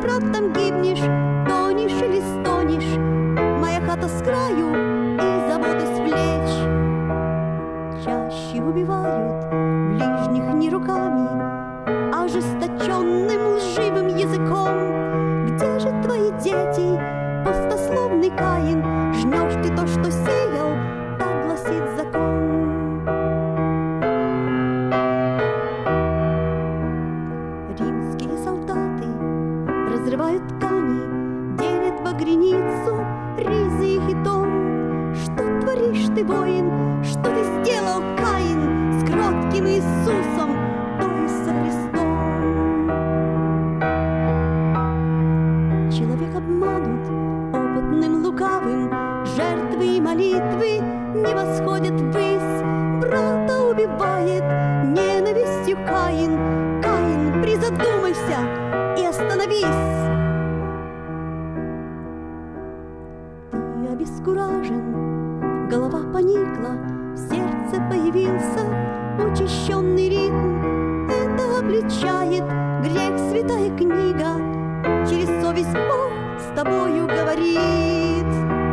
брат, там гибнешь, тонешь или стонешь. Моя хата с краю и заботы с плеч. Чаще убивают ближних не руками, а ожесточенным лживым языком. Где же твои дети, пустословный Каин? Жнешь ты то, что сеял, так гласит закон. Римские солдаты разрывают ткани, делят багряницу, ризы и хитон. Что творишь ты, воин? Что ты сделал, Каин, с кротким Иисусом, то есть со Христом? Человек обманут опытным лукавым, жертвы и молитвы не восходят ввысь. Брата убивает ненавистью Каин. Каин, призадумайся и остановись. Ты обескуражен, голова поникла, в сердце появился учащенный ритм. Это обличает грех святая книга, через совесть Бог с тобою говорит.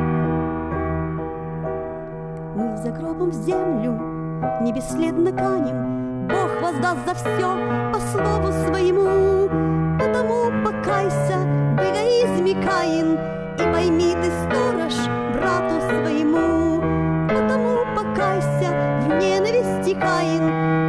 Мы за гробом в землю не бесследно канем, Бог воздаст за все по слову своему. Потому покайся в эгоизме, Каин, и пойми ты, сторож, брату своему. Потому покайся в ненависти, Каин,